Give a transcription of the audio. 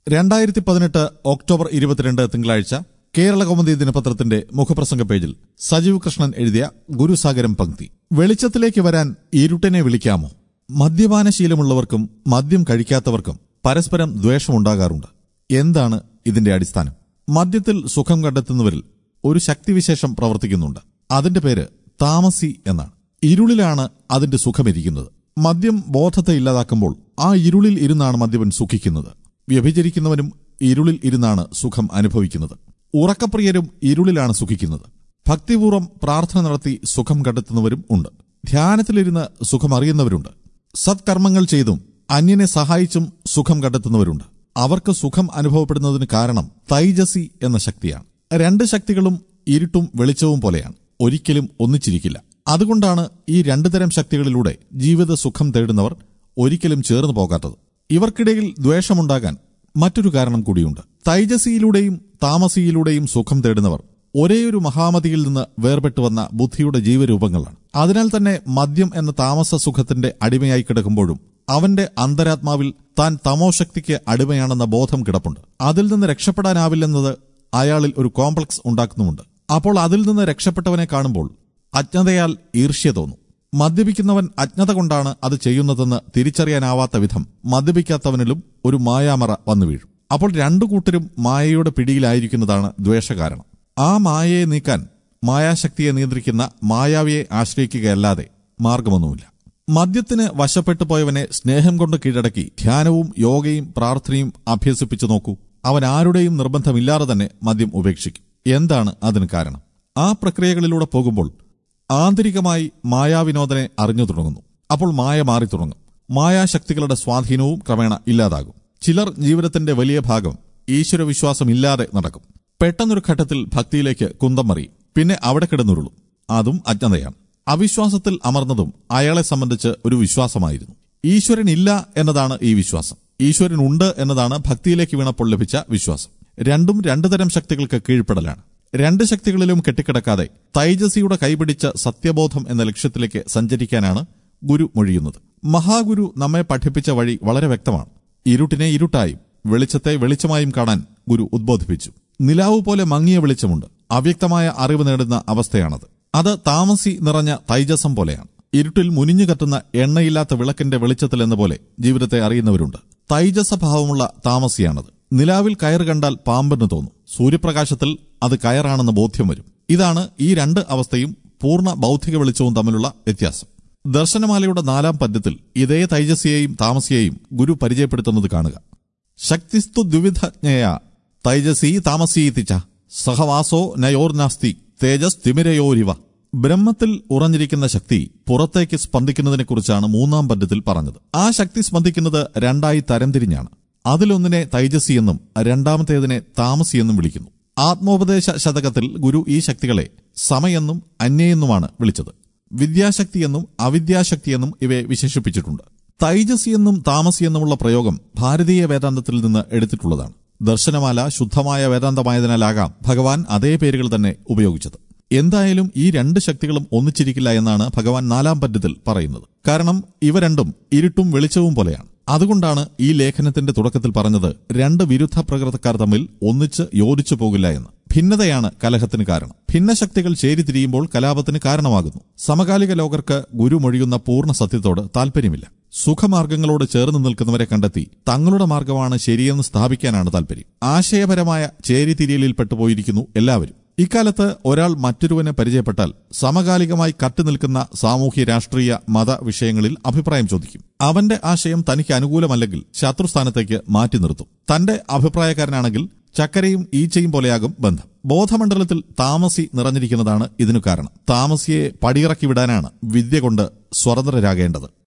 2018 October 22 തിങ്കളാഴ്ച കേരളകൗമുദി ദിനപത്രത്തിന്റെ മുഖപ്രസംഗ പേജിൽ സജീവ് കൃഷ്ണൻ എഴുതിയ ഗുരുസാഗരം പങ്ക്തി. വെളിച്ചത്തിലേക്ക് വരാൻ ഇരുട്ടിനെ വിളിക്കാമോ? മദ്യപാനശീലമുള്ളവർക്കും മദ്യം കഴിക്കാത്തവർക്കും പരസ്പരം ദ്വേഷമുണ്ടാകാറുണ്ട്. എന്താണ് ഇതിന്റെ അടിസ്ഥാനം? മദ്യത്തിൽ സുഖം കണ്ടെത്തുന്നവരിൽ ഒരു ശക്തിവിശേഷം പ്രവർത്തിക്കുന്നുണ്ട്. അതിന്റെ പേര് താമസി എന്നാണ്. ഇരുളിലാണ് അതിന്റെ സുഖമിരിക്കുന്നത്. മദ്യം ബോധത്തെ ഇല്ലാതാക്കുമ്പോൾ ആ ഇരുളിൽ ഇരുന്നാണ് മദ്യപൻ സുഖിക്കുന്നത്. വ്യഭിചരിക്കുന്നവനും ഇരുളിൽ ഇരുന്നാണ് സുഖം അനുഭവിക്കുന്നത്. ഉറക്കപ്രിയരും ഇരുളിലാണ് സുഖിക്കുന്നത്. ഭക്തിപൂർവ്വം പ്രാർത്ഥന നടത്തി സുഖം കണ്ടെത്തുന്നവരും ഉണ്ട്. ധ്യാനത്തിലിരുന്ന് സുഖമറിയുന്നവരുണ്ട്. സത്കർമ്മങ്ങൾ ചെയ്തും അന്യനെ സഹായിച്ചും സുഖം കണ്ടെത്തുന്നവരുണ്ട്. അവർക്ക് സുഖം അനുഭവപ്പെടുന്നതിന് കാരണം തൈജസി എന്ന ശക്തിയാണ്. രണ്ട് ശക്തികളും ഇരുട്ടും വെളിച്ചവും പോലെയാണ്, ഒരിക്കലും ഒന്നിച്ചിരിക്കില്ല. അതുകൊണ്ടാണ് ഈ രണ്ടു തരം ശക്തികളിലൂടെ ജീവിത സുഖം തേടുന്നവർ ഒരിക്കലും ചേർന്നു പോകാത്തത്. ഇവർക്കിടയിൽ ദ്വേഷമുണ്ടാകാൻ മറ്റൊരു കാരണം കൂടിയുണ്ട്. തൈജസിയിലൂടെയും താമസിയിലൂടെയും സുഖം തേടുന്നവർ ഒരേയൊരു മഹാമതിയിൽ നിന്ന് വേർപെട്ടുവന്ന ബുദ്ധിയുടെ ജീവരൂപങ്ങളാണ്. അതിനാൽ തന്നെ മദ്യം എന്ന താമസ സുഖത്തിന്റെ അടിമയായി കിടക്കുമ്പോഴും അവന്റെ അന്തരാത്മാവിൽ താൻ തമോശക്തിക്ക് അടിമയാണെന്ന ബോധം കിടപ്പുണ്ട്. അതിൽ നിന്ന് രക്ഷപ്പെടാനാവില്ലെന്നത് അയാളിൽ ഒരു കോംപ്ലക്സ് ഉണ്ടാക്കുന്നുമുണ്ട്. അപ്പോൾ അതിൽ നിന്ന് രക്ഷപ്പെട്ടവനെ കാണുമ്പോൾ അജ്ഞതയാൽ ഈർഷ്യ തോന്നും. മദ്യപിക്കുന്നവൻ അജ്ഞത കൊണ്ടാണ് അത് ചെയ്യുന്നതെന്ന് തിരിച്ചറിയാനാവാത്ത വിധം മദ്യപിക്കാത്തവനിലും ഒരു മായാമറ വന്നു വീഴും. അപ്പോൾ രണ്ടു കൂട്ടരും മായയുടെ പിടിയിലായിരിക്കുന്നതാണ് ദ്വേഷകാരണം. ആ മായയെ നീക്കാൻ മായാശക്തിയെ നിയന്ത്രിക്കുന്ന മായാവിയെ ആശ്രയിക്കുകയല്ലാതെ മാർഗമൊന്നുമില്ല. മദ്യത്തിന് വശപ്പെട്ടു പോയവനെ സ്നേഹം കൊണ്ട് കീഴടക്കി ധ്യാനവും യോഗയും പ്രാർത്ഥനയും അഭ്യസിപ്പിച്ചു നോക്കൂ. അവൻ ആരുടെയും നിർബന്ധമില്ലാതെ തന്നെ മദ്യം ഉപേക്ഷിക്കും. എന്താണ് അതിന് കാരണം? ആ പ്രക്രിയകളിലൂടെ പോകുമ്പോൾ ആന്തരികമായി മായാവിനോദനെ അറിഞ്ഞു തുടങ്ങുന്നു. അപ്പോൾ മായ മാറി തുടങ്ങും. മായാശക്തികളുടെ സ്വാധീനവും ക്രമേണ ഇല്ലാതാകും. ചിലർ ജീവിതത്തിന്റെ വലിയ ഭാഗം ഈശ്വരവിശ്വാസമില്ലാതെ നടക്കും. പെട്ടെന്നൊരു ഘട്ടത്തിൽ ഭക്തിയിലേക്ക് കുന്തം മറിയും. പിന്നെ അവിടെ കിടന്നുരുളും. അതും അജ്ഞതയാണ്. അവിശ്വാസത്തിൽ അമർന്നതും അയാളെ സംബന്ധിച്ച് ഒരു വിശ്വാസമായിരുന്നു. ഈശ്വരനില്ല എന്നതാണ് ഈ വിശ്വാസം. ഈശ്വരനുണ്ട് എന്നതാണ് ഭക്തിയിലേക്ക് വീണപ്പോൾ ലഭിച്ച വിശ്വാസം. രണ്ടും രണ്ടു തരം ശക്തികൾക്ക് കീഴ്പ്പെടലാണ്. രണ്ട് ശക്തികളിലും കെട്ടിക്കിടക്കാതെ തൈജസിയുടെ കൈപിടിച്ച സത്യബോധം എന്ന ലക്ഷ്യത്തിലേക്ക് സഞ്ചരിക്കാനാണ് ഗുരു മൊഴിയുന്നത്. മഹാഗുരു നമ്മെ പഠിപ്പിച്ച വഴി വളരെ വ്യക്തമാണ്. ഇരുട്ടിനെ ഇരുട്ടായും വെളിച്ചത്തെ വെളിച്ചമായും കാണാൻ ഗുരു ഉദ്ബോധിപ്പിച്ചു. നിലാവ് പോലെ മങ്ങിയ വെളിച്ചമുണ്ട്. അവ്യക്തമായ അറിവ് നേടുന്ന അവസ്ഥയാണത്. അത് താമസി നിറഞ്ഞ തൈജസം പോലെയാണ്. ഇരുട്ടിൽ മുനിഞ്ഞു കത്തുന്ന എണ്ണയില്ലാത്ത വിളക്കിന്റെ വെളിച്ചത്തിൽ എന്ന പോലെ ജീവിതത്തെ അറിയുന്നവരുണ്ട്. തൈജസഭാവമുള്ള താമസിയാണത്. നിലാവിൽ കയർ കണ്ടാൽ പാമ്പെന്ന് തോന്നും. സൂര്യപ്രകാശത്തിൽ അത് കയറാണെന്ന് ബോധ്യം വരും. ഇതാണ് ഈ രണ്ട് അവസ്ഥയും പൂർണ്ണ ബൗദ്ധിക വെളിച്ചവും തമ്മിലുള്ള വ്യത്യാസം. ദർശനമാലയുടെ 4ാം പദ്യത്തിൽ ഇതേ തൈജസിയെയും താമസിയെയും ഗുരു പരിചയപ്പെടുത്തുന്നത് കാണുക. ശക്തിസ്തു ദ്വിവിധജ്ഞയ തൈജസി താമസീതിച്ച സഹവാസോ നയോർനാസ്തി തേജസ് തിമിരയോരിവ. ബ്രഹ്മത്തിൽ ഉറഞ്ഞിരിക്കുന്ന ശക്തി പുറത്തേക്ക് സ്പന്ദിക്കുന്നതിനെക്കുറിച്ചാണ് 3ാം പദ്യത്തിൽ പറഞ്ഞത്. ആ ശക്തി സ്പന്ദിക്കുന്നത് രണ്ടായി തരംതിരിഞ്ഞാണ്. അതിലൊന്നിനെ തൈജസി എന്നും രണ്ടാമത്തേതിനെ താമസി എന്നും വിളിക്കുന്നു. ആത്മോപദേശ ശതകത്തിൽ ഗുരു ഈ ശക്തികളെ സമയെന്നും അന്യയെന്നുമാണ് വിളിച്ചത്. വിദ്യാശക്തിയെന്നും അവിദ്യാശക്തിയെന്നും ഇവയെ വിശേഷിപ്പിച്ചിട്ടുണ്ട്. തൈജസിയെന്നും താമസിയെന്നുമുള്ള പ്രയോഗം ഭാരതീയ വേദാന്തത്തിൽ നിന്ന് എടുത്തിട്ടുള്ളതാണ്. ദർശനമാല ശുദ്ധമായ വേദാന്തമായതിനാലാകാം ഭഗവാൻ അതേ പേരുകൾ തന്നെ ഉപയോഗിച്ചത്. എന്തായാലും ഈ രണ്ട് ശക്തികളും ഒന്നിച്ചിരിക്കില്ല എന്നാണ് ഭഗവാൻ 4ാം പദ്യത്തിൽ പറയുന്നത്. കാരണം ഇവ രണ്ടും ഇരുട്ടും വെളിച്ചവും പോലെയാണ്. അതുകൊണ്ടാണ് ഈ ലേഖനത്തിന്റെ തുടക്കത്തിൽ പറഞ്ഞത് രണ്ട് വിരുദ്ധ പ്രകൃതക്കാർ തമ്മിൽ ഒന്നിച്ച് യോജിച്ചു പോകില്ല എന്ന്. ഭിന്നതയാണ് കലഹത്തിന് കാരണം. ഭിന്നശക്തികൾ ചേരിതിരിയുമ്പോൾ കലാപത്തിന് കാരണമാകുന്നു. സമകാലിക ലോകർക്ക് ഗുരു മൊഴിയുന്ന പൂർണ്ണ സത്യത്തോട് താൽപര്യമില്ല. സുഖമാർഗങ്ങളോട് ചേർന്ന് നിൽക്കുന്നവരെ കണ്ടെത്തി തങ്ങളുടെ മാർഗമാണ് ശരിയെന്ന് സ്ഥാപിക്കാനാണ് താൽപര്യം. ആശയപരമായ ചേരിതിരിയലിൽ പെട്ടുപോയിരിക്കുന്നു എല്ലാവരും. ഇക്കാലത്ത് ഒരാൾ മറ്റൊരുവനെ പരിചയപ്പെട്ടാൽ സമകാലികമായി കട്ടുനിൽക്കുന്ന സാമൂഹ്യ രാഷ്ട്രീയ മത വിഷയങ്ങളിൽ അഭിപ്രായം ചോദിക്കും. അവന്റെ ആശയം തനിക്ക് അനുകൂലമല്ലെങ്കിൽ ശത്രുസ്ഥാനത്തേക്ക് മാറ്റി നിർത്തും. തന്റെ അഭിപ്രായക്കാരനാണെങ്കിൽ ചക്കരയും ഈച്ചയും പോലെയാകും ബന്ധം. ബോധമണ്ഡലത്തിൽ താമസി നിറഞ്ഞിരിക്കുന്നതാണ് ഇതിനു കാരണം. താമസിയെ പടിയിറക്കി വിടാനാണ് വിദ്യ കൊണ്ട് സ്വതന്ത്രരാകേണ്ടത്.